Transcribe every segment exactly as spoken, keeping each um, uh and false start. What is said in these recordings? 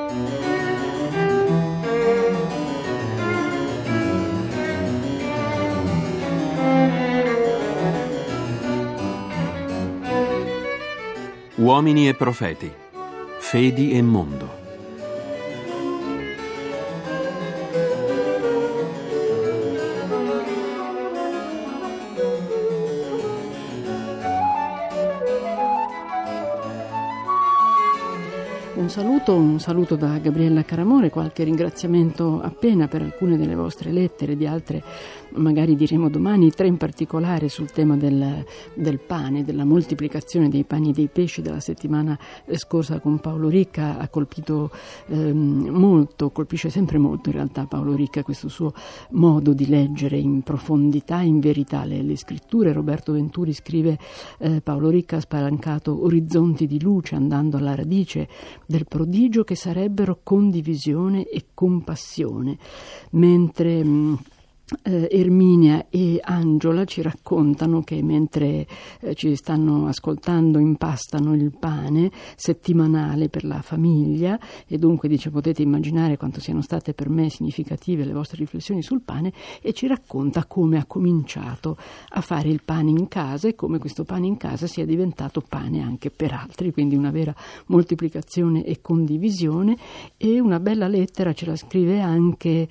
Uomini e profeti, fedi e mondo. Un saluto, un saluto da Gabriella Caramore, qualche ringraziamento appena per alcune delle vostre lettere, di altre magari diremo domani, tre in particolare sul tema del, del pane, della moltiplicazione dei pani e dei pesci della settimana scorsa con Paolo Ricca. Ha colpito ehm, molto, colpisce sempre molto in realtà Paolo Ricca, questo suo modo di leggere in profondità, in verità le, le scritture. Roberto Venturi scrive eh, Paolo Ricca ha spalancato orizzonti di luce andando alla radice del prodigio che sarebbero condivisione e compassione, mentre mh, Eh, Erminia e Angela ci raccontano che mentre eh, ci stanno ascoltando impastano il pane settimanale per la famiglia, e dunque dice potete immaginare quanto siano state per me significative le vostre riflessioni sul pane, e ci racconta come ha cominciato a fare il pane in casa e come questo pane in casa sia diventato pane anche per altri, quindi una vera moltiplicazione e condivisione. E una bella lettera ce la scrive anche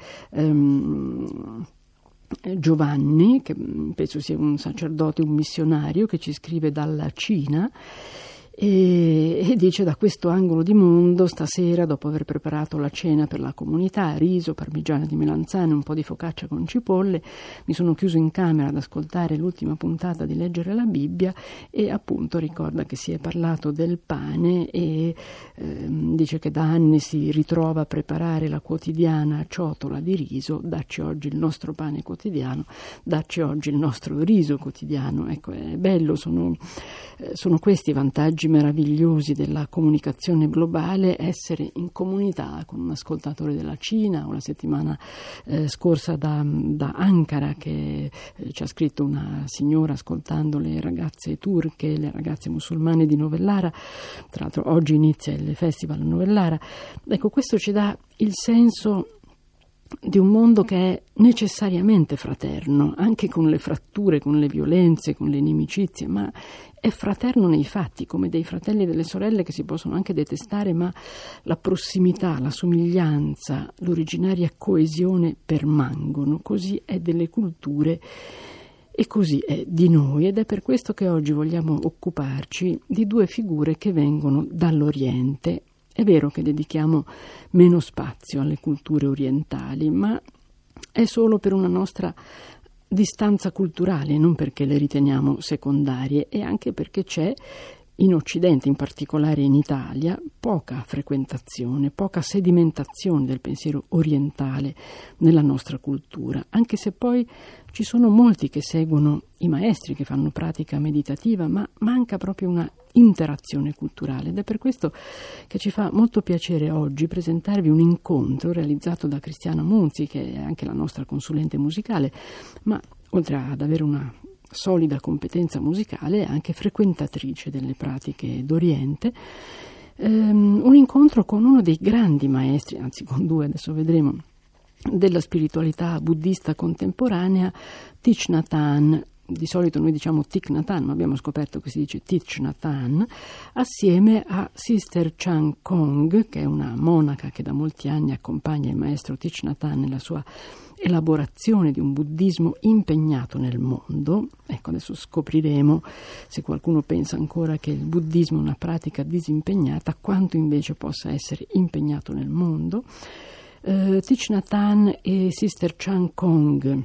ehm, Giovanni, che penso sia un sacerdote, un missionario, che ci scrive dalla Cina e, e dice: da questo angolo di mondo stasera, dopo aver preparato la cena per la comunità, riso, parmigiana di melanzane, un po' di focaccia con cipolle, mi sono chiuso in camera ad ascoltare l'ultima puntata di Leggere la Bibbia, e appunto ricorda che si è parlato del pane e ehm, dice che da anni si ritrova a preparare la quotidiana ciotola di riso. Dacci oggi il nostro pane quotidiano, dacci oggi il nostro riso quotidiano. Ecco, è bello, sono, eh, sono questi i vantaggi meravigliosi della comunicazione globale, essere in comunità con un ascoltatore della Cina, o la settimana eh, scorsa da, da Ankara, che eh, ci ha scritto una signora ascoltando le ragazze turche, le ragazze musulmane di Novellara. Tra l'altro oggi inizia il festival a Novellara. Ecco, questo ci dà il senso di un mondo che è necessariamente fraterno, anche con le fratture, con le violenze, con le inimicizie, ma è fraterno nei fatti, come dei fratelli e delle sorelle che si possono anche detestare, ma la prossimità, la somiglianza, l'originaria coesione permangono. Così è delle culture e così è di noi, ed è per questo che oggi vogliamo occuparci di due figure che vengono dall'Oriente. È vero che dedichiamo meno spazio alle culture orientali, ma è solo per una nostra distanza culturale, non perché le riteniamo secondarie, e anche perché c'è in Occidente, in particolare in Italia, poca frequentazione, poca sedimentazione del pensiero orientale nella nostra cultura, anche se poi ci sono molti che seguono i maestri, che fanno pratica meditativa, ma manca proprio una interazione culturale, ed è per questo che ci fa molto piacere oggi presentarvi un incontro realizzato da Cristiana Munzi, che è anche la nostra consulente musicale, ma oltre ad avere una solida competenza musicale è anche frequentatrice delle pratiche d'Oriente. Um, un incontro con uno dei grandi maestri, anzi con due, adesso vedremo, della spiritualità buddista contemporanea, Thich Nhat Hanh. Di solito noi diciamo Thich Nhat Hanh, ma abbiamo scoperto che si dice Thich Nhat Hanh, assieme a Sister Chan Kong, che è una monaca che da molti anni accompagna il maestro Thich Nhat Hanh nella sua elaborazione di un buddismo impegnato nel mondo. Ecco, adesso scopriremo, se qualcuno pensa ancora che il buddismo è una pratica disimpegnata, quanto invece possa essere impegnato nel mondo. Uh, Thich Nhat Hanh e Sister Chan Kong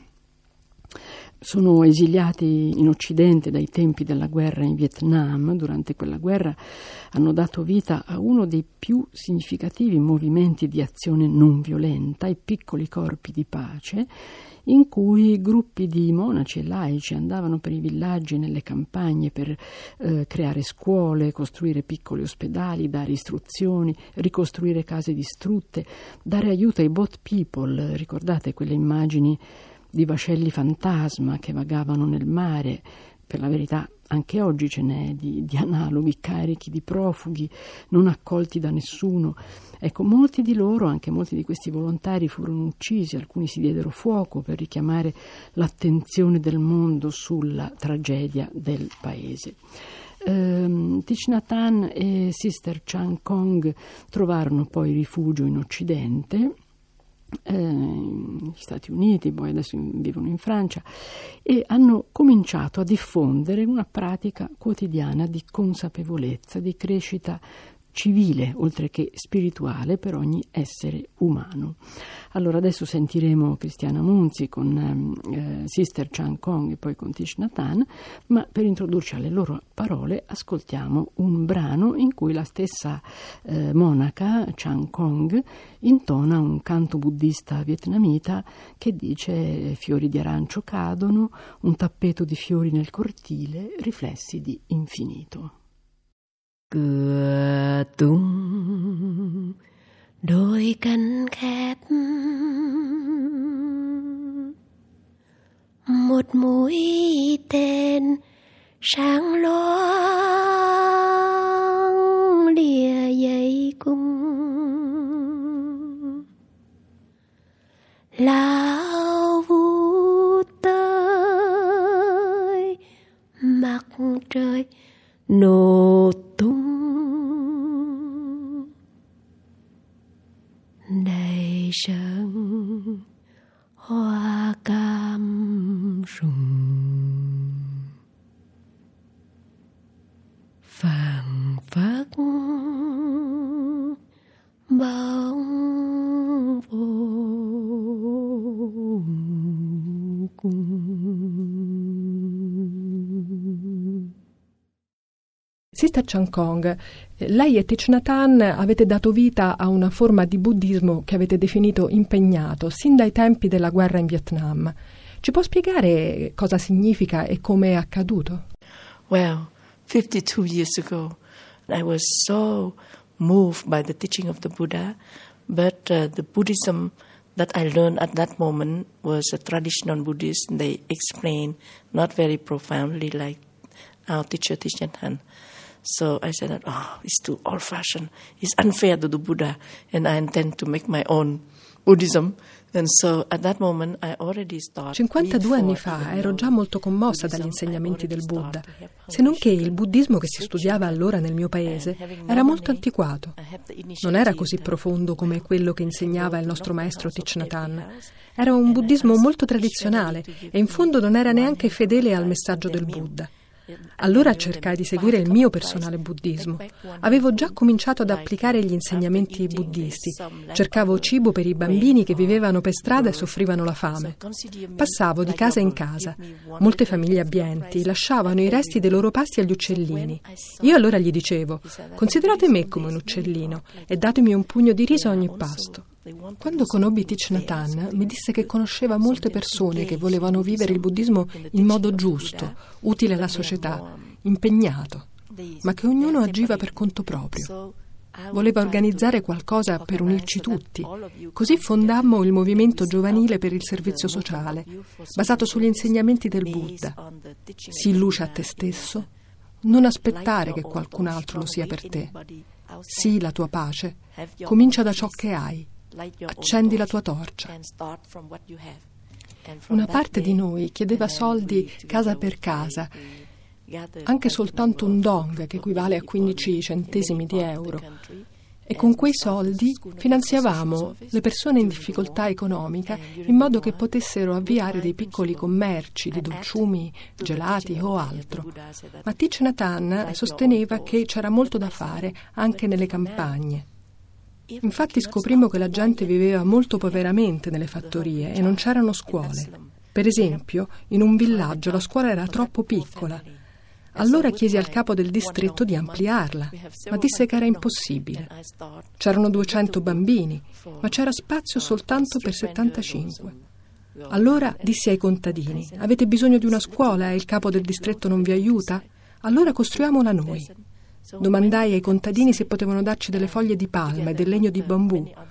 sono esiliati in Occidente dai tempi della guerra in Vietnam. Durante quella guerra hanno dato vita a uno dei più significativi movimenti di azione non violenta, i piccoli corpi di pace, in cui gruppi di monaci e laici andavano per i villaggi e nelle campagne per eh, creare scuole, costruire piccoli ospedali, dare istruzioni, ricostruire case distrutte, dare aiuto ai boat people. Ricordate quelle immagini di vascelli fantasma che vagavano nel mare, per la verità anche oggi ce n'è di, di analoghi, carichi di profughi non accolti da nessuno. Ecco, molti di loro, anche molti di questi volontari, furono uccisi, alcuni si diedero fuoco per richiamare l'attenzione del mondo sulla tragedia del paese. Uh, Thich Nhat Hanh e Sister Chan Khong trovarono poi rifugio in Occidente, eh, negli Stati Uniti, poi adesso vivono in Francia, e hanno cominciato a diffondere una pratica quotidiana di consapevolezza, di crescita civile, oltre che spirituale, per ogni essere umano. Allora adesso sentiremo Cristiana Munzi con eh, Sister Chan Khong e poi con Thich Nhat Hanh, ma per introdurci alle loro parole ascoltiamo un brano in cui la stessa eh, monaca Chan Khong intona un canto buddista vietnamita che dice: fiori di arancio cadono, un tappeto di fiori nel cortile, riflessi di infinito. Cửa tung đôi cánh khép, một mũi tên sáng loáng lìa dây cung. Lao vút tới mặt trời nổ tung, đầy sân hoa cam rụng, phảng phất bóng vô cùng. Sister Chan Khong, lei e Thich Nhat Hanh avete dato vita a una forma di buddismo che avete definito impegnato sin dai tempi della guerra in Vietnam. Ci può spiegare cosa significa e come è accaduto? Well, fifty-two years ago, I was so moved by the teaching of the Buddha, but uh, the Buddhism that I learned at that moment was a traditional Buddhist. They explain not very profoundly like our teacher Thich Nhat Hanh. So I said that, oh, it's too old-fashioned. It's unfair to the Buddha, and I intend to make my own Buddhism. And so at that moment I already started. cinquantadue anni fa ero già molto commossa dagli insegnamenti del Buddha, se non che il buddismo che si studiava allora nel mio paese era molto antiquato. Non era così profondo come quello che insegnava il nostro maestro Thich Nhat Hanh. Era un buddismo molto tradizionale e in fondo non era neanche fedele al messaggio del Buddha. Allora cercai di seguire il mio personale buddismo. Avevo già cominciato ad applicare gli insegnamenti buddisti. Cercavo cibo per i bambini che vivevano per strada e soffrivano la fame. Passavo di casa in casa. Molte famiglie abbienti lasciavano i resti dei loro pasti agli uccellini. Io allora gli dicevo: considerate me come un uccellino e datemi un pugno di riso a ogni pasto. Quando conobbi Thich Nhat Hanh mi disse che conosceva molte persone che volevano vivere il buddismo in modo giusto, utile alla società, impegnato, ma che ognuno agiva per conto proprio. Voleva organizzare qualcosa per unirci tutti. Così fondammo il movimento giovanile per il servizio sociale, basato sugli insegnamenti del Buddha. Sii luce a te stesso, non aspettare che qualcun altro lo sia per te. Sii la tua pace, comincia da ciò che hai. Accendi la tua torcia. Una parte di noi chiedeva soldi casa per casa, anche soltanto un dong, che equivale a quindici centesimi di euro. E con quei soldi finanziavamo le persone in difficoltà economica in modo che potessero avviare dei piccoli commerci di dolciumi, gelati o altro. Ma Thich Nhat Hanh sosteneva che c'era molto da fare anche nelle campagne. Infatti scoprimmo che la gente viveva molto poveramente nelle fattorie e non c'erano scuole. Per esempio, in un villaggio la scuola era troppo piccola. Allora chiesi al capo del distretto di ampliarla, ma disse che era impossibile. C'erano duecento bambini, ma c'era spazio soltanto per settantacinque. Allora dissi ai contadini: avete bisogno di una scuola e il capo del distretto non vi aiuta? Allora costruiamola noi. Domandai ai contadini se potevano darci delle foglie di palma e del legno di bambù.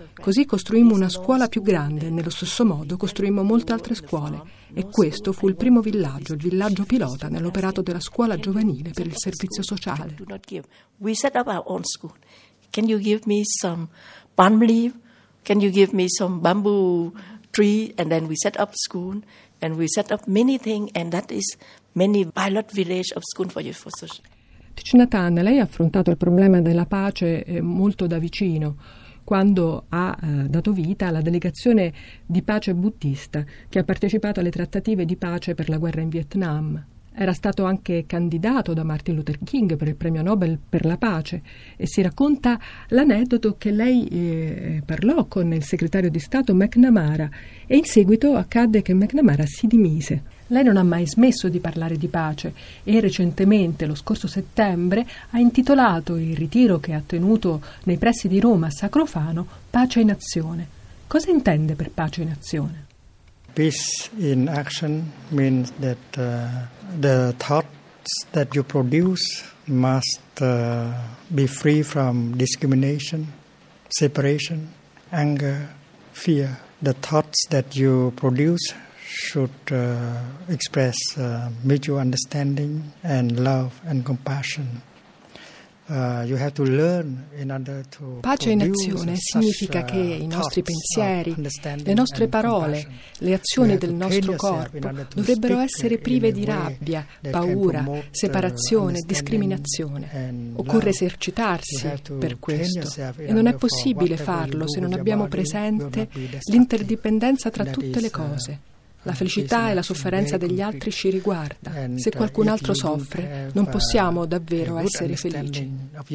Così costruimmo una scuola più grande e nello stesso modo costruimmo molte altre scuole. E questo fu il primo villaggio, il villaggio pilota nell'operato della scuola giovanile per il servizio sociale. We set up our own school. Can you give me some palm leaf? Can you give me some bamboo tree? And then we set up school and we set up many things, and that is many pilot village of school for youth for social. Thich Nhat Hanh, lei ha affrontato il problema della pace eh, molto da vicino quando ha eh, dato vita alla delegazione di pace buddista che ha partecipato alle trattative di pace per la guerra in Vietnam. Era stato anche candidato da Martin Luther King per il premio Nobel per la pace e si racconta l'aneddoto che lei eh, parlò con il segretario di Stato McNamara e in seguito accadde che McNamara si dimise. Lei non ha mai smesso di parlare di pace e recentemente, lo scorso settembre, ha intitolato il ritiro che ha tenuto nei pressi di Roma a Sacrofano Pace in Azione. Cosa intende per pace in azione? Peace in action means that uh, the thoughts that you produce must uh, be free from discrimination, separation, anger, fear. The thoughts that you produce should uh, express uh, mutual understanding and love and compassion. Uh, you have to learn in order to Pace in azione significa che i nostri pensieri, le nostre parole, le azioni del nostro corpo dovrebbero essere prive di rabbia, paura, separazione, discriminazione. Occorre esercitarsi per questo e non è possibile farlo se non abbiamo presente l'interdipendenza tra tutte le cose. La felicità e la sofferenza degli altri ci riguarda. Se qualcun altro soffre, non possiamo davvero essere felici.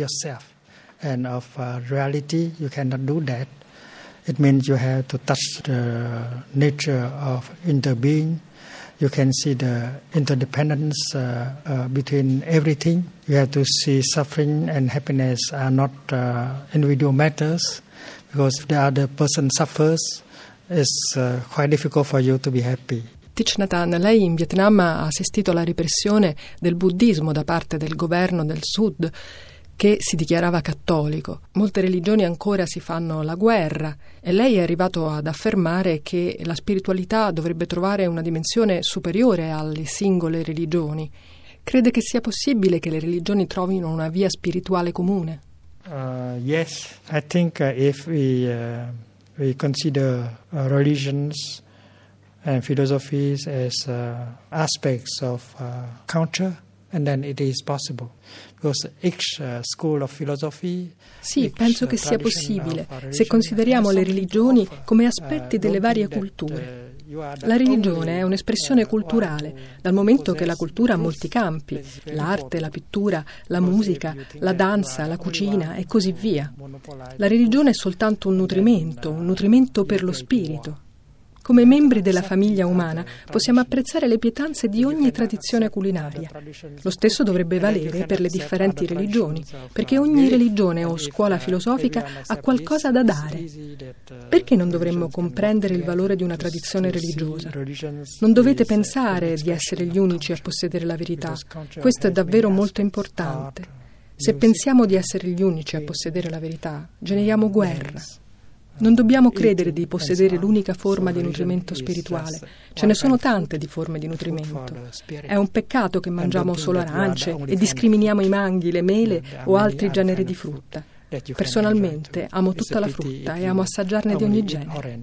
And of uh, reality, you cannot do that. It means you have to touch the nature of interbeing. You can see the interdependence uh, uh, between everything. You have to see suffering and happiness are not uh, individual matters, because if the other person suffers, it's uh, quite difficult for you to be happy. Thich Nhat Hanh, lei in Vietnam ha assistito alla repressione del buddismo da parte del governo del Sud, che si dichiarava cattolico. Molte religioni ancora si fanno la guerra e lei è arrivato ad affermare che la spiritualità dovrebbe trovare una dimensione superiore alle singole religioni. Crede che sia possibile che le religioni trovino una via spirituale comune? Uh, yes, I think uh, if we uh, we consider uh, religions and philosophies as uh, aspects of uh, culture, and then it is possible. Because each uh, school of philosophy, sì, penso che sia possibile se consideriamo le religioni come aspetti delle varie culture. La religione è un'espressione culturale, dal momento che la cultura ha molti campi: l'arte, la pittura, la musica, la danza, la cucina e così via. La religione è soltanto un nutrimento, un nutrimento per lo spirito. Come membri della famiglia umana possiamo apprezzare le pietanze di ogni tradizione culinaria. Lo stesso dovrebbe valere per le differenti religioni, perché ogni religione o scuola filosofica ha qualcosa da dare. Perché non dovremmo comprendere il valore di una tradizione religiosa? Non dovete pensare di essere gli unici a possedere la verità. Questo è davvero molto importante. Se pensiamo di essere gli unici a possedere la verità, generiamo guerra. Non dobbiamo credere di possedere l'unica forma di nutrimento spirituale. Ce ne sono tante di forme di nutrimento. È un peccato che mangiamo solo arance e discriminiamo i manghi, le mele o altri generi di frutta. Personalmente amo tutta la frutta e amo assaggiarne di ogni genere.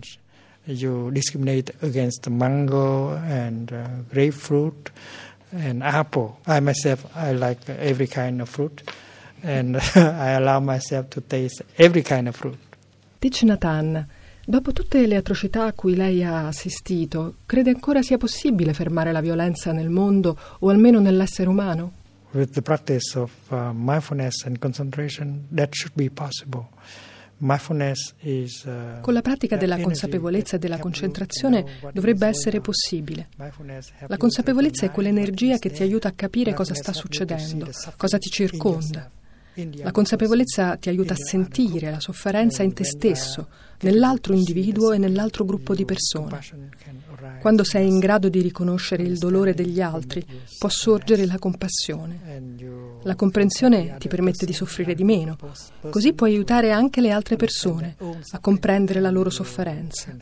You discriminate against mango and uh, grapefruit and apple. I myself, I like every kind of fruit, and I allow myself to taste every kind of fruit. Thich Nhat Hanh, dopo tutte le atrocità a cui lei ha assistito, crede ancora sia possibile fermare la violenza nel mondo o almeno nell'essere umano? With the practice of uh, mindfulness and concentration, that should be possible. Mindfulness is, uh, Con la pratica della consapevolezza e della concentrazione dovrebbe essere possibile. La consapevolezza è quell'energia che ti aiuta a capire cosa sta succedendo, cosa ti circonda. La consapevolezza ti aiuta a sentire la sofferenza in te stesso, nell'altro individuo e nell'altro gruppo di persone. Quando sei in grado di riconoscere il dolore degli altri, può sorgere la compassione. La comprensione ti permette di soffrire di meno, così puoi aiutare anche le altre persone a comprendere la loro sofferenza.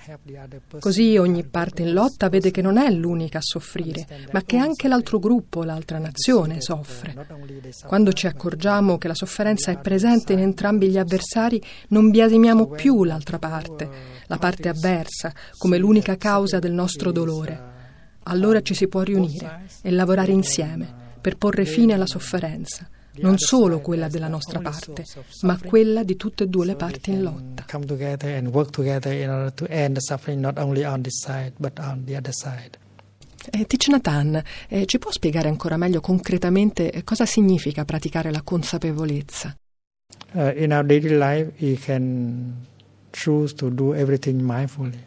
Così ogni parte in lotta vede che non è l'unica a soffrire, ma che anche l'altro gruppo, l'altra nazione soffre. Quando ci accorgiamo che la sofferenza è presente in entrambi gli avversari, non biasimiamo più l'altra parte, la parte avversa, come l'unica causa del nostro dolore. Allora ci si può riunire e lavorare insieme per porre fine alla sofferenza, non solo quella della nostra parte, ma quella di tutte e due le parti in lotta. Come together and work together in order to end the suffering not only on this side but on the other side. Eh, Thich Nhat Hanh, eh, ci può spiegare ancora meglio concretamente eh, cosa significa praticare la consapevolezza? Uh, in our daily life, we can choose to do everything mindfully.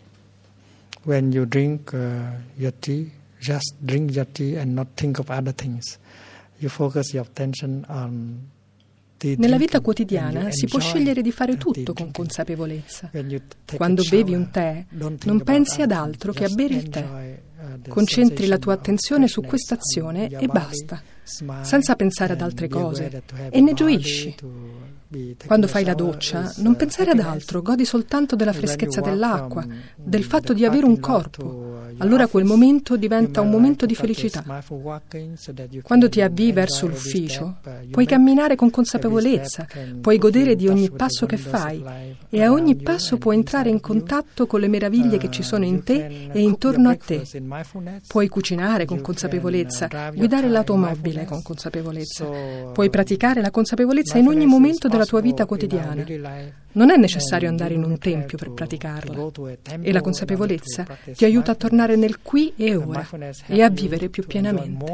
When you drink uh, your tea, just drink your tea and not think of other things. You focus your attention on the Nella vita drinking quotidiana and you si può enjoy scegliere di fare the tutto tea con drinking. consapevolezza. When you take Quando a bevi shower, un tè, don't think non about pensi ad other altro things, che a just bere il tè. enjoy, uh, the Concentri la sensation tua of attenzione su freshness questa on azione your e body, basta, smile, senza pensare ad and altre be aware cose, that to have e a ne body, gioisci. to be taking Quando a fai la shower doccia, is, non uh, pensare ad happiness. altro, godi soltanto della When you freschezza walk dell'acqua, from del fatto the di avere un parking lot corpo. to your Allora quel office, momento diventa you un may momento like di to practice felicità. mindful walking so that you Quando can ti avvii enjoy verso every l'ufficio, step, uh, you puoi make. camminare con Every consapevolezza, step can puoi put you godere in di touch ogni with the passo che wonders of fai life e a ogni around you passo and puoi entrare in inside of you. contatto con le meraviglie che ci sono in te e intorno a te. Puoi cucinare con consapevolezza, guidare l'automobile con consapevolezza. Puoi praticare la consapevolezza in ogni momento della tua vita quotidiana. Non è necessario andare in un tempio per praticarla. E la consapevolezza ti aiuta a tornare nel qui e ora e a vivere più pienamente.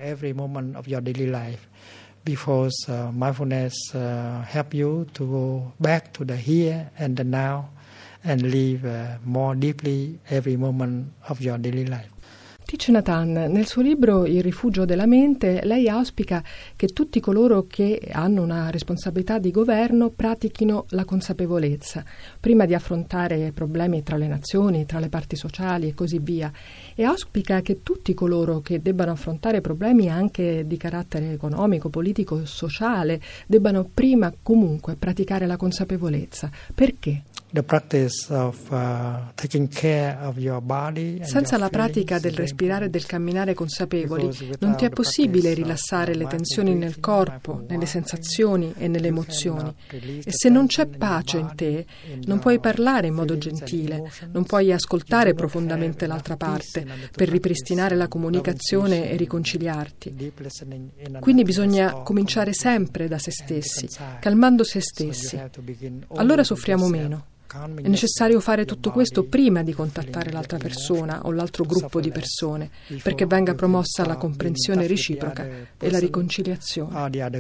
Because uh, mindfulness uh, help you to go back to the here and the now and live uh, more deeply every moment of your daily life. Thich Nhat Hanh, nel suo libro Il rifugio della mente, lei auspica che tutti coloro che hanno una responsabilità di governo pratichino la consapevolezza, prima di affrontare problemi tra le nazioni, tra le parti sociali e così via, e auspica che tutti coloro che debbano affrontare problemi anche di carattere economico, politico e sociale debbano prima comunque praticare la consapevolezza. Perché? The practice of uh, taking care of your body and Senza your la pratica del feelings, respirare e del camminare consapevoli, non ti è possibile rilassare le tensioni nel corpo, nelle sensazioni e nelle emozioni. E se non c'è pace in te, non puoi parlare in modo gentile, non puoi ascoltare profondamente l'altra parte per ripristinare la comunicazione e riconciliarti. Quindi bisogna cominciare sempre da se stessi, calmando se stessi. Allora soffriamo meno. È necessario fare tutto questo prima di contattare l'altra persona o l'altro gruppo di persone, perché venga promossa la comprensione reciproca e la riconciliazione.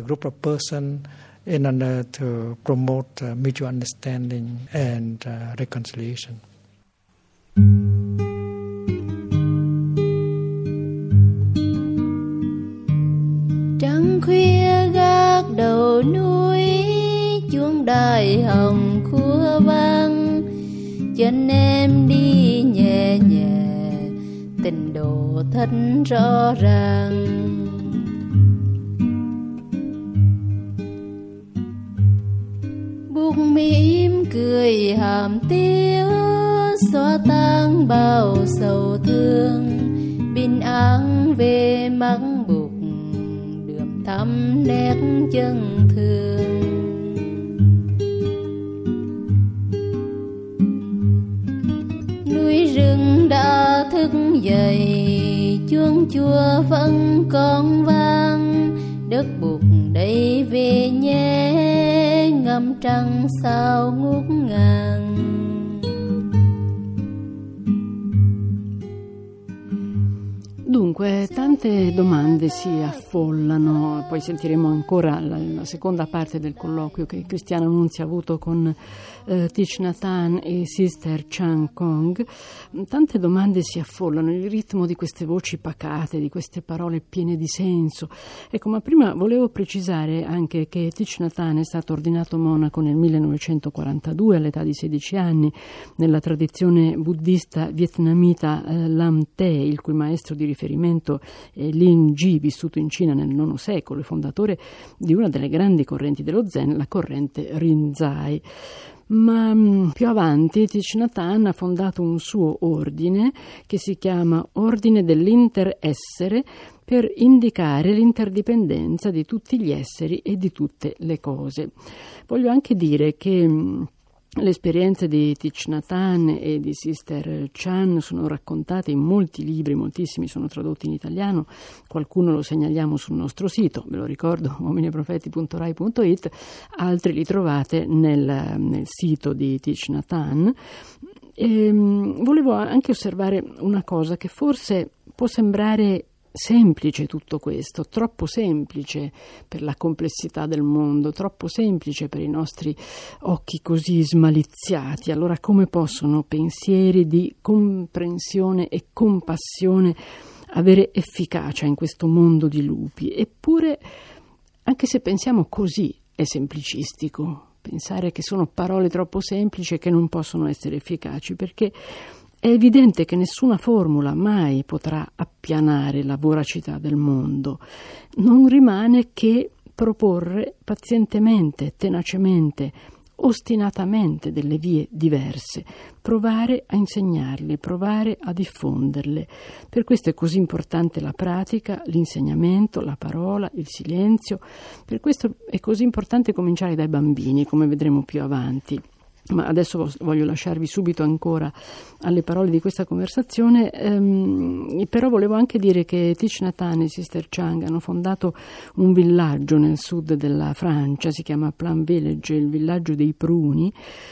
In order to promote uh, mutual understanding and uh, reconciliation. Trăng khuya gác đầu núi, chuông đài hồng khua vang, chân em đi nhẹ nhẹ, tình độ thật rõ ràng. Buộc mỉm cười hàm tiếu, xóa tan bao sầu thương, bình an về mắc buộc, đường thăm nét chân thương. Núi rừng đã thức dậy, chuông chùa vẫn còn vang, đất buộc đây về nhé, ngắm trăng sao ngút ngàn. Dunque, tante tante domande si affollano, poi sentiremo ancora la, la seconda parte del colloquio che Cristiana Nunzi ha avuto con eh, Thich Nhat Hanh e Sister Chan Khong. Tante domande si affollano, il ritmo di queste voci pacate, di queste parole piene di senso. Ecco, ma prima volevo precisare anche che Thich Nhat Hanh è stato ordinato monaco nel millenovecentoquarantadue all'età di sedici anni nella tradizione buddista vietnamita eh, Lam Te, il cui maestro di riferimento è Lin Ji, vissuto in Cina nel nono secolo e fondatore di una delle grandi correnti dello Zen, la corrente Rinzai. Ma mh, più avanti Thich Nhat Hanh ha fondato un suo ordine che si chiama Ordine dell'Interessere, per indicare l'interdipendenza di tutti gli esseri e di tutte le cose. Voglio anche dire che mh, le esperienze di Thich Nhat Hanh e di Sister Chan sono raccontate in molti libri, moltissimi sono tradotti in italiano, qualcuno lo segnaliamo sul nostro sito, ve lo ricordo, uomini e profeti punto rai punto it, altri li trovate nel, nel sito di Thich Nhat Hanh. E, mh, volevo anche osservare una cosa che forse può sembrare semplice tutto questo, troppo semplice per la complessità del mondo, troppo semplice per i nostri occhi così smaliziati. Allora come possono pensieri di comprensione e compassione avere efficacia in questo mondo di lupi? Eppure, anche se pensiamo così, è semplicistico pensare che sono parole troppo semplici e che non possono essere efficaci, perché è evidente che nessuna formula mai potrà appianare la voracità del mondo. Non rimane che proporre pazientemente, tenacemente, ostinatamente delle vie diverse, provare a insegnarle, provare a diffonderle. Per questo è così importante la pratica, l'insegnamento, la parola, il silenzio. Per questo è così importante cominciare dai bambini, come vedremo più avanti. Ma adesso voglio lasciarvi subito ancora alle parole di questa conversazione, ehm, però volevo anche dire che Thich Nhat Hanh e Sister Chang hanno fondato un villaggio nel sud della Francia, si chiama Plum Village, il villaggio dei pruni,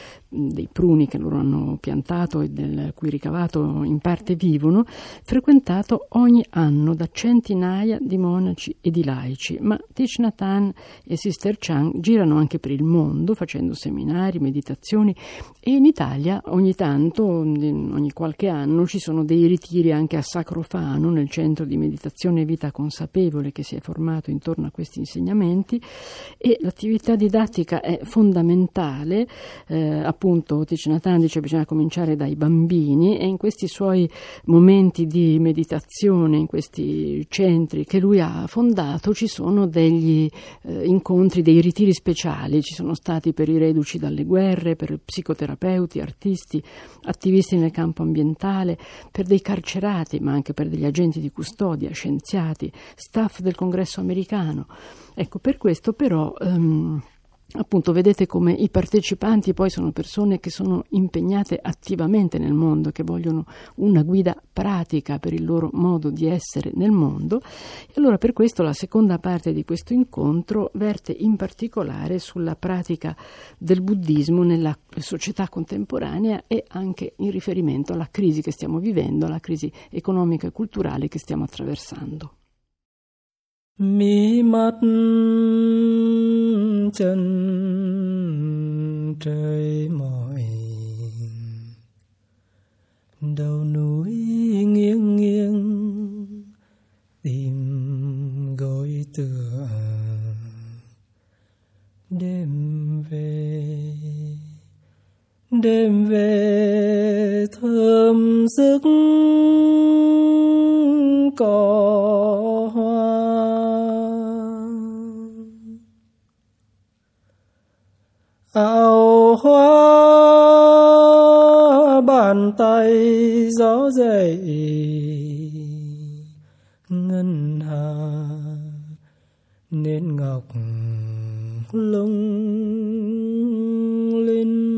dei pruni che loro hanno piantato e del cui ricavato in parte vivono, frequentato ogni anno da centinaia di monaci e di laici. Ma Thich Nhat Hanh e Sister Chan girano anche per il mondo facendo seminari, meditazioni, e in Italia ogni tanto, ogni qualche anno, ci sono dei ritiri anche a Sacrofano, nel centro di meditazione e vita consapevole che si è formato intorno a questi insegnamenti, e l'attività didattica è fondamentale. eh, Appunto Thich Nhat Hanh dice che bisogna cominciare dai bambini, e in questi suoi momenti di meditazione, in questi centri che lui ha fondato, ci sono degli eh, incontri, dei ritiri speciali. Ci sono stati per i reduci dalle guerre, per psicoterapeuti, artisti, attivisti nel campo ambientale, per dei carcerati, ma anche per degli agenti di custodia, scienziati, staff del Congresso americano. Ecco, per questo però um, appunto vedete come i partecipanti poi sono persone che sono impegnate attivamente nel mondo, che vogliono una guida pratica per il loro modo di essere nel mondo. E allora per questo la seconda parte di questo incontro verte in particolare sulla pratica del buddismo nella società contemporanea, e anche in riferimento alla crisi che stiamo vivendo, alla crisi economica e culturale che stiamo attraversando. Mi mắt chân trời mỏi, đầu núi nghiêng nghiêng tìm gối tựa, đêm về đêm về thơm sức cỏ hoa, áo hoa bàn tay gió dậy ngân hà nến ngọc lung linh.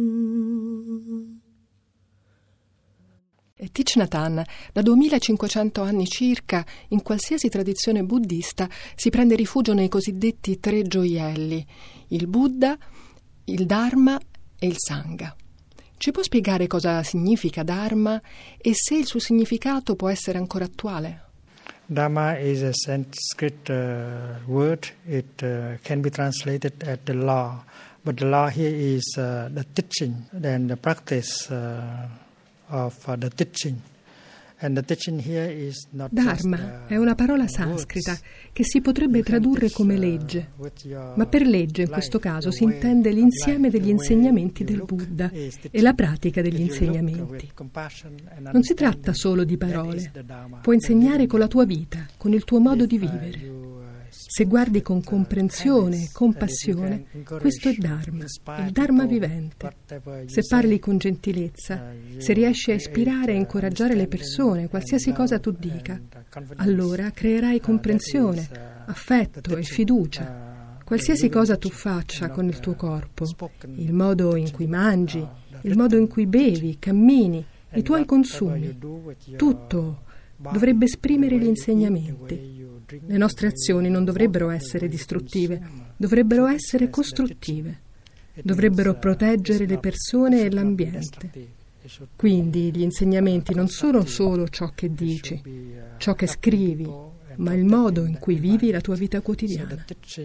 Thich Nhat Hanh, da duemilacinquecento anni circa, in qualsiasi tradizione buddista, si prende rifugio nei cosiddetti tre gioielli, il Buddha, il Dharma e il Sangha. Ci può spiegare cosa significa Dharma e se il suo significato può essere ancora attuale? Dharma is a Sanskrit uh, word. It uh, can be translated as the law, but the law here is uh, the teaching, then the practice uh, of uh, the teaching. And the teaching here is not Dharma just, uh, è una parola sanscrita che si potrebbe tradurre come legge, ma per legge in questo caso si intende l'insieme degli insegnamenti del Buddha e la pratica degli insegnamenti. Non si tratta solo di parole, puoi insegnare con la tua vita, con il tuo modo di vivere. Se guardi con comprensione e compassione, questo è Dharma, il Dharma vivente. Se parli con gentilezza, se riesci a ispirare e incoraggiare le persone, qualsiasi cosa tu dica, allora creerai comprensione, affetto e fiducia. Qualsiasi cosa tu faccia con il tuo corpo, il modo in cui mangi, il modo in cui bevi, cammini, i tuoi consumi, tutto dovrebbe esprimere gli insegnamenti. Le nostre azioni non dovrebbero essere distruttive, dovrebbero essere costruttive, dovrebbero proteggere le persone e l'ambiente. Quindi gli insegnamenti non sono solo ciò che dici, ciò che scrivi, ma il modo in cui vivi la tua vita quotidiana.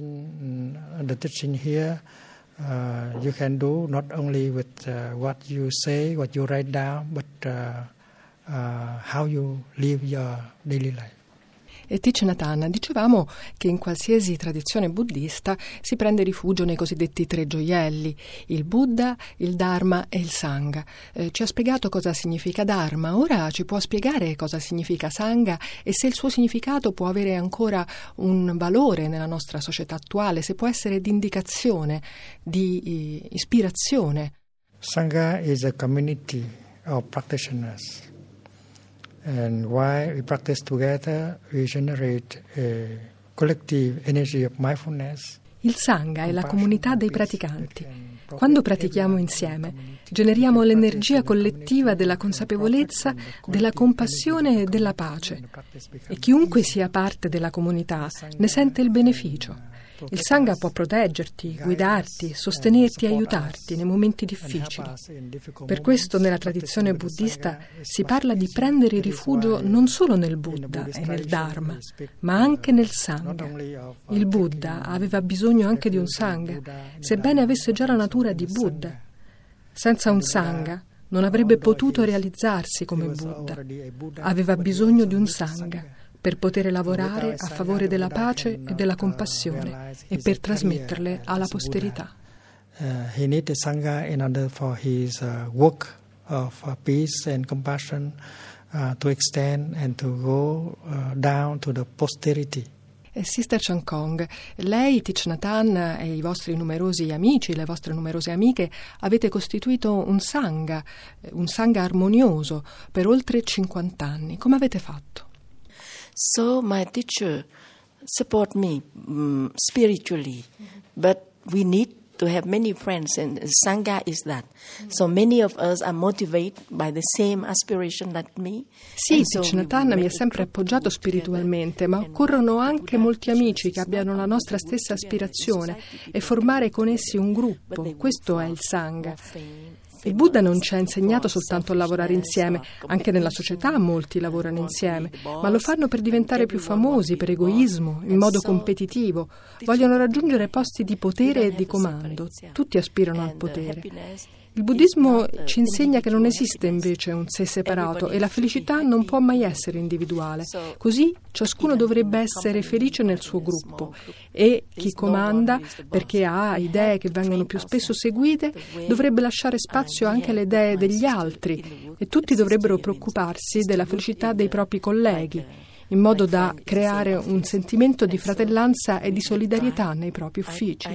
The teaching here uh, you can do not only with uh, what you say, what you write down, but uh, uh, how you live your daily life. E Thich Nhat Hanh, dicevamo che in qualsiasi tradizione buddista si prende rifugio nei cosiddetti tre gioielli, il Buddha, il Dharma e il Sangha. Eh, ci ha spiegato cosa significa Dharma, ora ci può spiegare cosa significa Sangha e se il suo significato può avere ancora un valore nella nostra società attuale, se può essere di indicazione, di eh, ispirazione. Sangha is a community of practitioners. And while we practice together, we generate a collective energy of mindfulness. Il Sangha è la comunità dei praticanti. Quando pratichiamo insieme, generiamo l'energia collettiva della consapevolezza, della compassione e della pace. E chiunque sia parte della comunità ne sente il beneficio. Il Sangha può proteggerti, guidarti, sostenerti e aiutarti nei momenti difficili. Per questo nella tradizione buddista si parla di prendere rifugio non solo nel Buddha e nel Dharma, ma anche nel Sangha. Il Buddha aveva bisogno anche di un Sangha, sebbene avesse già la natura di Buddha. Senza un Sangha non avrebbe potuto realizzarsi come Buddha. Aveva bisogno di un Sangha per poter lavorare a favore della pace e della compassione e per trasmetterle alla posterità. Uh, he needed Sangha in order for his uh, work of uh, peace and compassion uh, to extend and to go uh, down to the posterity. E Sister Chan Khong, lei, Thich Nhat Hanh e i vostri numerosi amici, le vostre numerose amiche, avete costituito un Sangha, un Sangha armonioso per oltre cinquanta anni. Come avete fatto? So my teacher support me um, spiritually, but we need to have many friends, and Sangha is that. So many of us are motivated by the same aspiration that me. Sì, Thich Nhat Hanh mi ha sempre appoggiato spiritualmente, ma occorrono anche molti amici che abbiano la nostra stessa aspirazione e formare con essi un gruppo. Questo è il Sangha. Il Buddha non ci ha insegnato soltanto a lavorare insieme, anche nella società molti lavorano insieme, ma lo fanno per diventare più famosi, per egoismo, in modo competitivo. Vogliono raggiungere posti di potere e di comando. Tutti aspirano al potere. Il buddismo ci insegna che non esiste invece un sé separato e la felicità non può mai essere individuale. Così ciascuno dovrebbe essere felice nel suo gruppo e chi comanda, perché ha idee che vengono più spesso seguite, dovrebbe lasciare spazio anche alle idee degli altri e tutti dovrebbero preoccuparsi della felicità dei propri colleghi, in modo da creare un sentimento di fratellanza e di solidarietà nei propri uffici.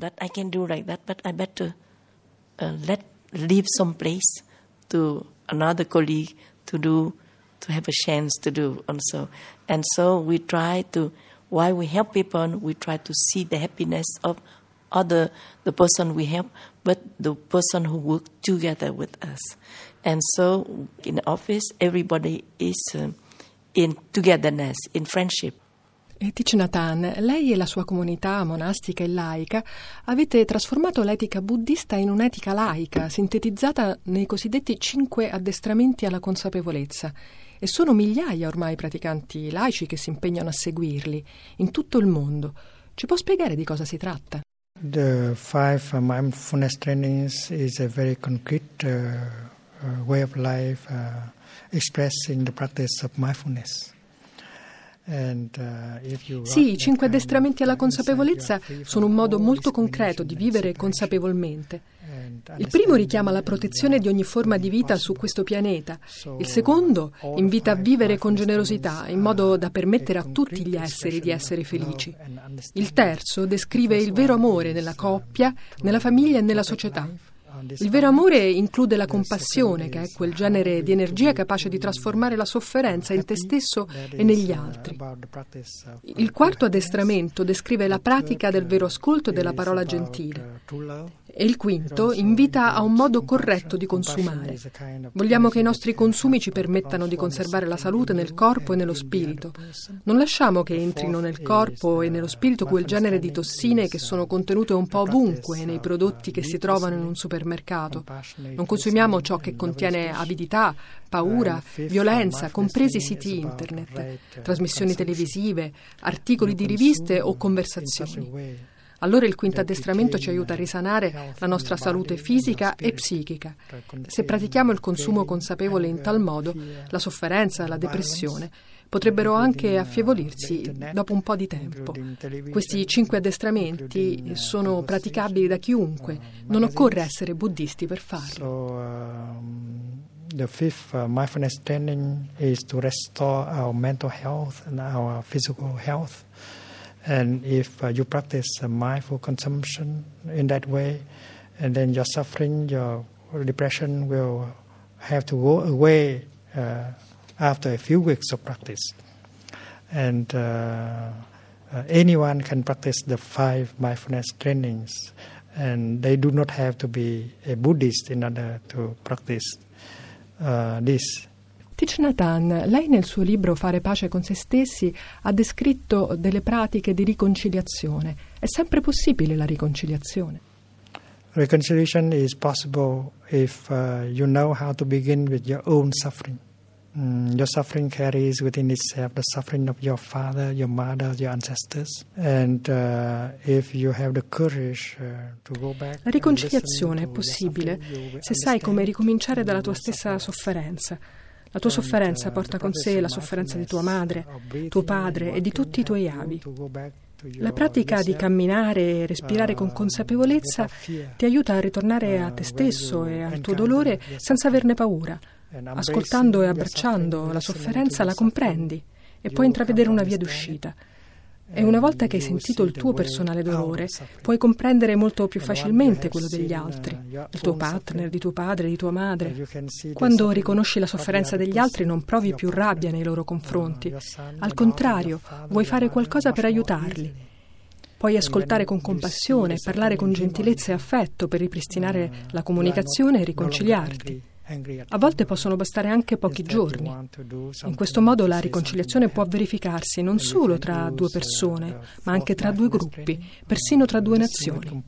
Uh, let leave some place to another colleague to do, to have a chance to do also. And so we try to, while we help people, we try to see the happiness of other, the person we help, but the person who work together with us. And so in the office, everybody is uh, in togetherness, in friendship. Thich Nhat Hanh, lei e la sua comunità monastica e laica avete trasformato l'etica buddista in un'etica laica, sintetizzata nei cosiddetti cinque addestramenti alla consapevolezza. E sono migliaia ormai i praticanti laici che si impegnano a seguirli in tutto il mondo. Ci può spiegare di cosa si tratta? The five uh, mindfulness trainings is a very concrete uh, uh, way of life uh, expressed in the practice of mindfulness. Sì, i cinque addestramenti alla consapevolezza sono un modo molto concreto di vivere consapevolmente. Il primo richiama la protezione di ogni forma di vita su questo pianeta. Il secondo invita a vivere con generosità, in modo da permettere a tutti gli esseri di essere felici. Il terzo descrive il vero amore nella coppia, nella famiglia e nella società. Il vero amore include la compassione, che è quel genere di energia capace di trasformare la sofferenza in te stesso e negli altri. Il quarto addestramento descrive la pratica del vero ascolto e della parola gentile. E il quinto invita a un modo corretto di consumare. Vogliamo che i nostri consumi ci permettano di conservare la salute nel corpo e nello spirito. Non lasciamo che entrino nel corpo e nello spirito quel genere di tossine che sono contenute un po' ovunque nei prodotti che si trovano in un supermercato. Non consumiamo ciò che contiene avidità, paura, violenza, compresi siti internet, trasmissioni televisive, articoli di riviste o conversazioni. Allora il quinto addestramento ci aiuta a risanare la nostra salute fisica e psichica. Se pratichiamo il consumo consapevole in tal modo, la sofferenza e la depressione potrebbero anche affievolirsi dopo un po' di tempo. Questi cinque addestramenti sono praticabili da chiunque, non occorre essere buddisti per farlo. The fifth uh, mindfulness training is to restore our mental health and our physical health. And if uh, you practice uh, mindful consumption in that way, and then your suffering, your depression will have to go away uh, after a few weeks of practice. And uh, uh, anyone can practice the five mindfulness trainings, and they do not have to be a Buddhist in order to practice uh, this. Thich Nhat Hanh, lei nel suo libro Fare pace con se stessi ha descritto delle pratiche di riconciliazione. È sempre possibile la riconciliazione? Reconciliation is possible if uh, you know how to begin with your own suffering. Mm, your suffering carries within itself the suffering of your father, your mother, your ancestors. And uh, if you have the courage uh, to go back. La riconciliazione è possibile se sai come ricominciare dalla tua stessa sofferenza. La tua sofferenza porta con sé la sofferenza di tua madre, tuo padre e di tutti i tuoi avi. La pratica di camminare e respirare con consapevolezza ti aiuta a ritornare a te stesso e al tuo dolore senza averne paura. Ascoltando e abbracciando la sofferenza la comprendi e puoi intravedere una via d'uscita. E una volta che hai sentito il tuo personale dolore, puoi comprendere molto più facilmente quello degli altri, il tuo partner, di tuo padre, di tua madre. Quando riconosci la sofferenza degli altri non provi più rabbia nei loro confronti. Al contrario, vuoi fare qualcosa per aiutarli. Puoi ascoltare con compassione, parlare con gentilezza e affetto per ripristinare la comunicazione e riconciliarti. A volte possono bastare anche pochi giorni. In questo modo la riconciliazione può verificarsi non solo tra due persone, ma anche tra due gruppi, persino tra due nazioni.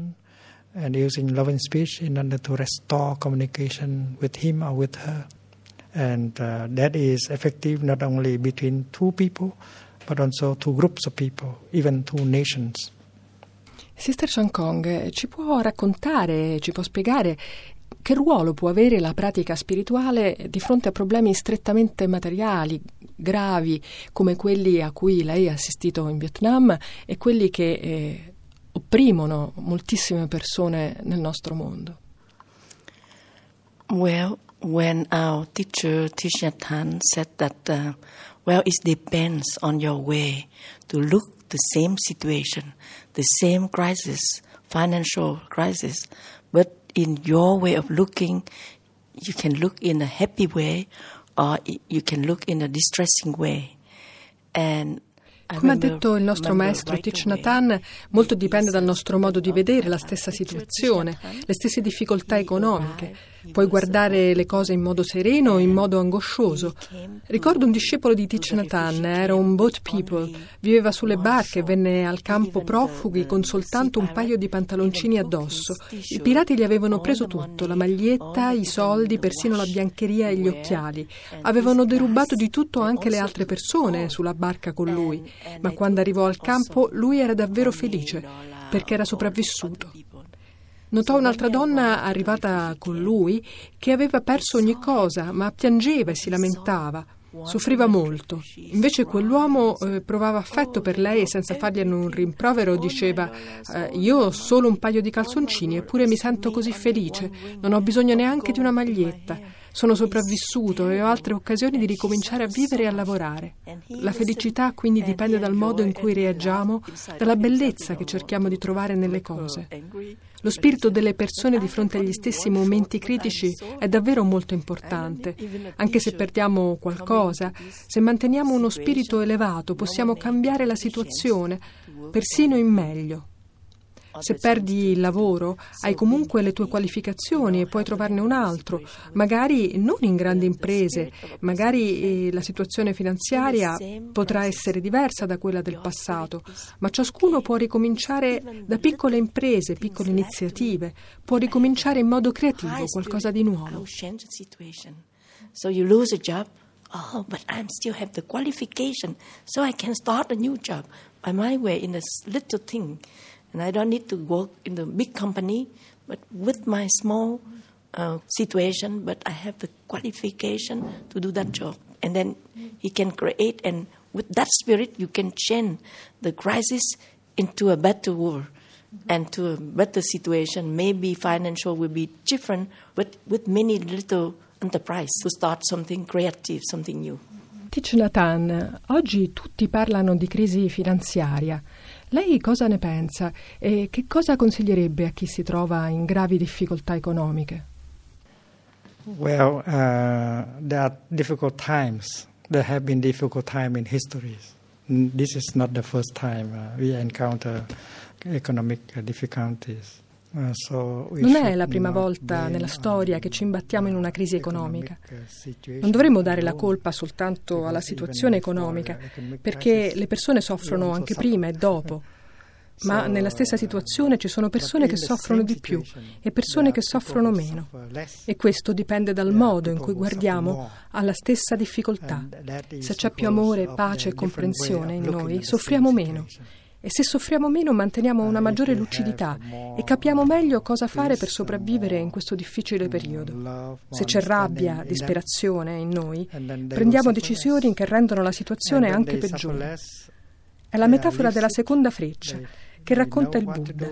And using loving speech in order to restore communication with him or with her. And uh, that is effective not only between two people, but also two groups of people, even two nations. Sister Chan Khong, ci può raccontare, ci può spiegare che ruolo può avere la pratica spirituale di fronte a problemi strettamente materiali, gravi, come quelli a cui lei ha assistito in Vietnam e quelli che eh, opprimono moltissime persone nel nostro mondo? Well, when our teacher, Thich Nhat Hanh, said that, uh, well, it depends on your way to look the same situation, the same crisis, financial crisis, but in your way of looking, you can look in a happy way or you can look in a distressing way. And come ha detto il nostro maestro Thich Nhat Hanh, molto dipende dal nostro modo di vedere la stessa situazione, le stesse difficoltà economiche. Puoi guardare le cose in modo sereno o in modo angoscioso. Ricordo un discepolo di Thich Nhat Hanh, era un boat people, viveva sulle barche e venne al campo profughi con soltanto un paio di pantaloncini addosso. I pirati gli avevano preso tutto, la maglietta, i soldi, persino la biancheria e gli occhiali. Avevano derubato di tutto anche le altre persone sulla barca con lui, ma quando arrivò al campo lui era davvero felice perché era sopravvissuto. Notò un'altra donna arrivata con lui che aveva perso ogni cosa, ma piangeva e si lamentava. Soffriva molto. Invece quell'uomo eh, provava affetto per lei e senza fargliene un rimprovero diceva eh, io ho solo un paio di calzoncini eppure mi sento così felice, non ho bisogno neanche di una maglietta. Sono sopravvissuto e ho altre occasioni di ricominciare a vivere e a lavorare. La felicità quindi dipende dal modo in cui reagiamo, dalla bellezza che cerchiamo di trovare nelle cose. Lo spirito delle persone di fronte agli stessi momenti critici è davvero molto importante. Anche se perdiamo qualcosa, se manteniamo uno spirito elevato, possiamo cambiare la situazione, persino in meglio. Se perdi il lavoro, hai comunque le tue qualificazioni e puoi trovarne un altro, magari non in grandi imprese, magari la situazione finanziaria potrà essere diversa da quella del passato, ma ciascuno può ricominciare da piccole imprese, piccole iniziative, può ricominciare in modo creativo, qualcosa di nuovo. So you lose a job. Oh, but I still have the qualification, so I can start a new job by my way in a little thing. And I don't need to work in the big company, but with my small uh, situation, but I have the qualification to do that job. And then he can create, and with that spirit, you can change the crisis into a better world and to a better situation. Maybe financial will be different, but with many little enterprise to start something creative, something new. Thich Nhat Hanh, oggi tutti parlano di crisi finanziaria. Lei cosa ne pensa e che cosa consiglierebbe a chi si trova in gravi difficoltà economiche? Well, uh, there are difficult times. There have been difficult times in history. This is not the first time uh, we encounter economic difficulties. Non è la prima volta nella storia che ci imbattiamo in una crisi economica. Non dovremmo dare la colpa soltanto alla situazione economica, perché le persone soffrono anche prima e dopo. Ma nella stessa situazione ci sono persone che soffrono di più e persone che soffrono meno. E questo dipende dal modo in cui guardiamo alla stessa difficoltà. Se c'è più amore, pace e comprensione in noi, soffriamo meno. E se soffriamo meno manteniamo una maggiore lucidità e capiamo meglio cosa fare per sopravvivere in questo difficile periodo. Se c'è rabbia, disperazione in noi, prendiamo decisioni che rendono la situazione anche peggiore. È la metafora della seconda freccia che racconta il Buddha.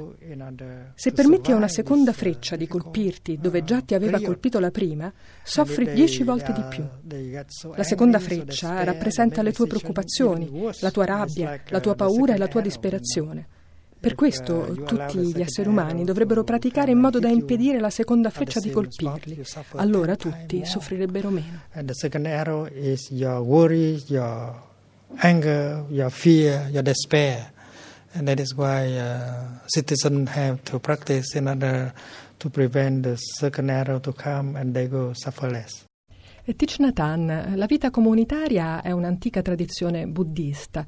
Se permetti a una seconda freccia di colpirti dove già ti aveva colpito la prima, soffri dieci volte di più. La seconda freccia rappresenta le tue preoccupazioni, la tua rabbia, la tua paura e la tua disperazione. Per questo tutti gli esseri umani dovrebbero praticare in modo da impedire la seconda freccia di colpirli. Allora tutti soffrirebbero meno. And the second arrow is your worry, your anger, your fear, your despair. And that is why uh, citizens have to practice in order to prevent the second arrow to come and they go suffer less. E Thich Nhat Hanh, la vita comunitaria è un'antica tradizione buddista.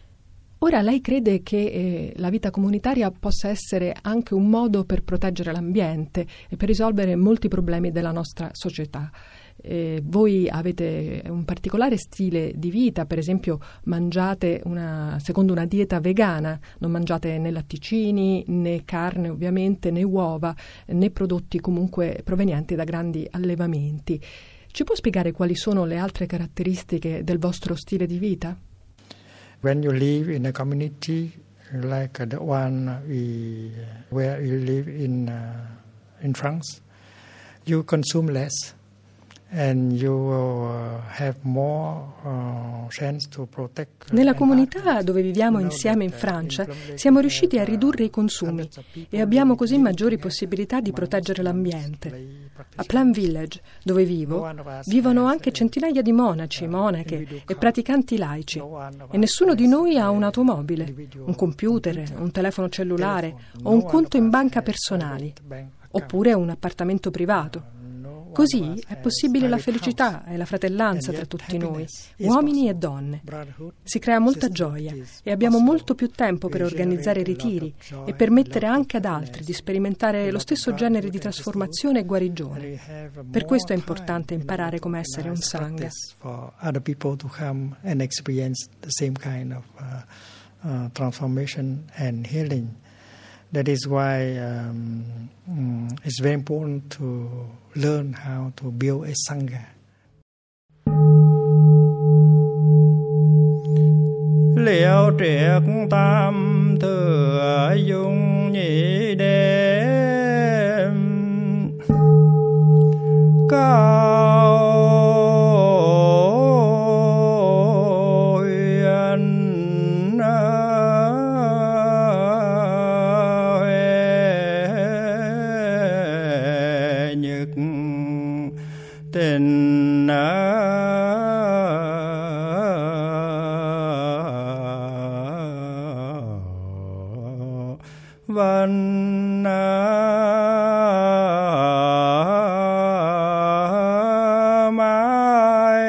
Ora lei crede che eh, la vita comunitaria possa essere anche un modo per proteggere l'ambiente e per risolvere molti problemi della nostra società. Eh, voi avete un particolare stile di vita, per esempio mangiate una, secondo una dieta vegana, non mangiate né latticini né carne ovviamente né uova né prodotti comunque provenienti da grandi allevamenti. Ci può spiegare quali sono le altre caratteristiche del vostro stile di vita? When you live in a community like the one we, where you live in uh, in France, you consume less. And you uh, have more, uh, chance to protect. Nella comunità dove viviamo insieme in Francia siamo riusciti a ridurre i consumi e abbiamo così maggiori possibilità di proteggere l'ambiente. A Plum Village, dove vivo, vivono anche centinaia di monaci, monache e praticanti laici e nessuno di noi ha un'automobile, un computer, un telefono cellulare o un conto in banca personali, oppure un appartamento privato. Così è possibile la felicità e la fratellanza tra tutti noi, uomini e donne. Si crea molta gioia e abbiamo molto più tempo per organizzare ritiri e permettere anche ad altri di sperimentare lo stesso genere di trasformazione e guarigione. Per questo è importante imparare come essere un sangha. That is why um, um, it's very important to learn how to build a sangha. Liễu triệt tam thừa dung nhị đêm cao tình văn mai.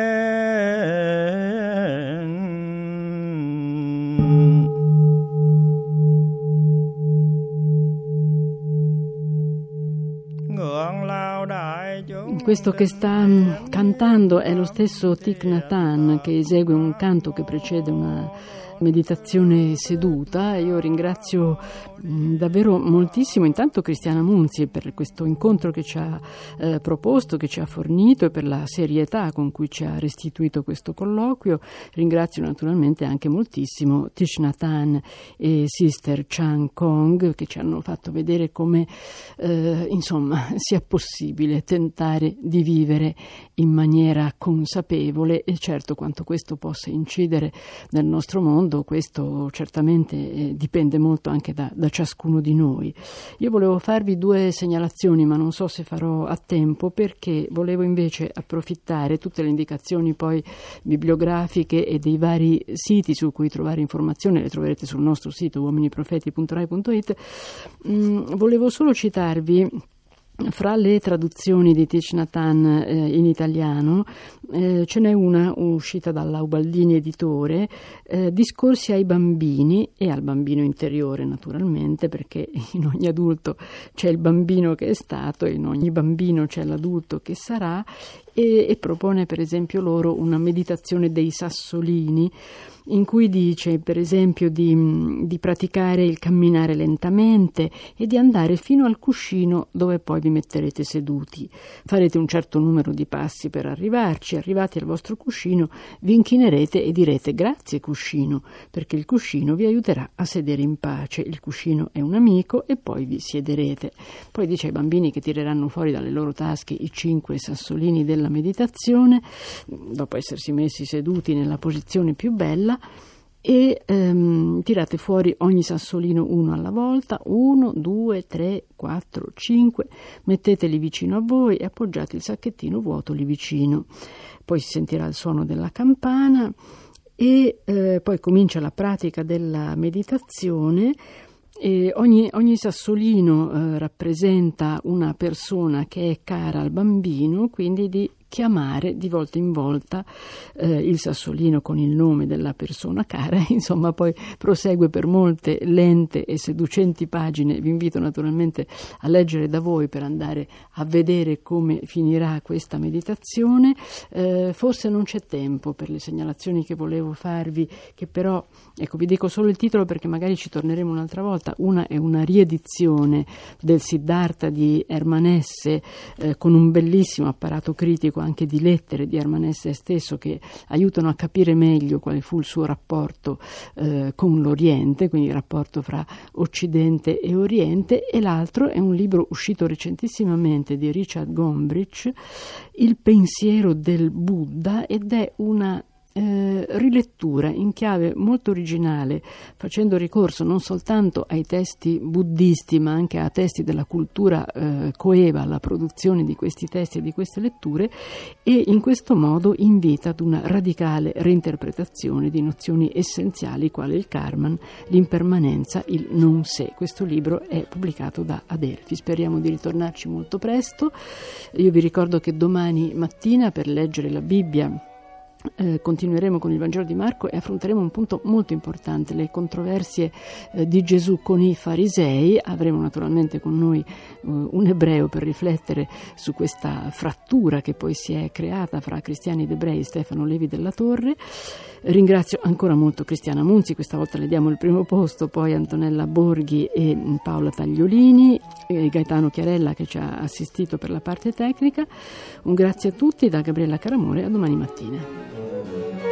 Ngưỡng lao đại chúng. Questo che sta cantando è lo stesso Thich Nhat Hanh, che esegue un canto che precede una meditazione seduta. Io ringrazio mh, davvero moltissimo intanto Cristiana Munzi per questo incontro che ci ha eh, proposto, che ci ha fornito, e per la serietà con cui ci ha restituito questo colloquio. Ringrazio naturalmente anche moltissimo Thich Nhat Hanh e Sister Chan Khong, che ci hanno fatto vedere come eh, insomma sia possibile tentare di vivere in maniera consapevole, e certo quanto questo possa incidere nel nostro mondo, questo certamente eh, dipende molto anche da, da ciascuno di noi. Io volevo farvi due segnalazioni, ma non so se farò a tempo, perché volevo invece approfittare tutte le indicazioni poi bibliografiche e dei vari siti su cui trovare informazioni, le troverete sul nostro sito uominiprofeti punto rai punto it. Mm, volevo solo citarvi, fra le traduzioni di Thich Nhat Hanh eh, in italiano, eh, ce n'è una uscita dalla Ubaldini Editore, eh, Discorsi ai bambini e al bambino interiore, naturalmente, perché in ogni adulto c'è il bambino che è stato e in ogni bambino c'è l'adulto che sarà, e, e propone per esempio loro una meditazione dei sassolini, in cui dice per esempio di, di praticare il camminare lentamente e di andare fino al cuscino dove poi vi metterete seduti. Farete un certo numero di passi per arrivarci. Arrivati al vostro cuscino vi inchinerete e direte: grazie cuscino, perché il cuscino vi aiuterà a sedere in pace. Il cuscino è un amico, e poi vi siederete. Poi dice ai bambini che tireranno fuori dalle loro tasche i cinque sassolini della meditazione, dopo essersi messi seduti nella posizione più bella, e ehm, tirate fuori ogni sassolino uno alla volta, uno, due, tre, quattro, cinque, metteteli vicino a voi e appoggiate il sacchettino vuoto lì vicino. Poi si sentirà il suono della campana e eh, poi comincia la pratica della meditazione. E ogni, ogni sassolino eh, rappresenta una persona che è cara al bambino, quindi di chiamare di volta in volta eh, il sassolino con il nome della persona cara. Insomma, poi prosegue per molte lente e seducenti pagine. Vi invito naturalmente a leggere da voi per andare a vedere come finirà questa meditazione. Eh, forse non c'è tempo per le segnalazioni che volevo farvi, che però, ecco, vi dico solo il titolo perché magari ci torneremo un'altra volta. Una è una riedizione del Siddhartha di Hermann Hesse, eh, con un bellissimo apparato critico anche di lettere di Hermann Hesse stesso, che aiutano a capire meglio quale fu il suo rapporto eh, con l'Oriente, quindi il rapporto fra Occidente e Oriente. E l'altro è un libro uscito recentissimamente di Richard Gombrich, Il pensiero del Buddha, ed è una eh, rilettura in chiave molto originale, facendo ricorso non soltanto ai testi buddisti ma anche a testi della cultura eh, coeva, alla produzione di questi testi e di queste letture, e in questo modo invita ad una radicale reinterpretazione di nozioni essenziali quali il karman, l'impermanenza, il non sé. Questo libro è pubblicato da Adelphi. Speriamo di ritornarci molto presto. Io vi ricordo che domani mattina, per leggere la Bibbia, Eh, continueremo con il Vangelo di Marco e affronteremo un punto molto importante, le controversie eh, di Gesù con i farisei. Avremo naturalmente con noi eh, un ebreo per riflettere su questa frattura che poi si è creata fra cristiani ed ebrei, Stefano Levi della Torre. Ringrazio ancora molto Cristiana Munzi, questa volta le diamo il primo posto, poi Antonella Borghi e Paola Tagliolini, e Gaetano Chiarella che ci ha assistito per la parte tecnica. Un grazie a tutti da Gabriella Caramore, a domani mattina.